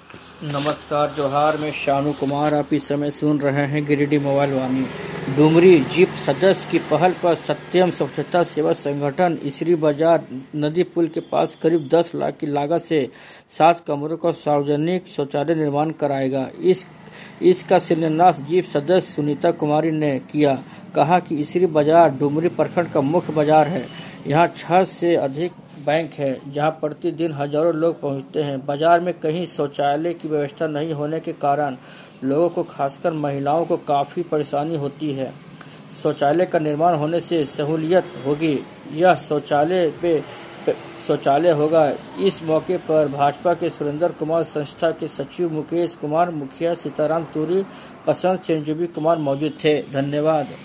नमस्कार जोहार, मैं शानू कुमार। आप इस समय सुन रहे हैं गिरिडीह मोबाइल वाणी। डुमरी जीप सदस्य की पहल पर सत्यम स्वच्छता सेवा संगठन इसरी बाजार नदी पुल के पास करीब 10 लाख की लागत से 7 कमरों का सार्वजनिक शौचालय निर्माण कराएगा। इसका शिलान्यास जीप सदस्य सुनीता कुमारी ने किया। कहा कि इसरी बाजार डुमरी प्रखंड का मुख्य बाजार है। यहाँ 6 से अधिक बैंक है जहां प्रतिदिन हजारों लोग पहुंचते हैं। बाजार में कहीं शौचालय की व्यवस्था नहीं होने के कारण लोगों को, खासकर महिलाओं को, काफी परेशानी होती है। शौचालय का निर्माण होने से सहूलियत होगी। यह शौचालय होगा। इस मौके पर भाजपा के सुरेंद्र कुमार, संस्था के सचिव मुकेश कुमार, मुखिया सीताराम तुरी, पसंद चिरंजीवी कुमार मौजूद थे। धन्यवाद।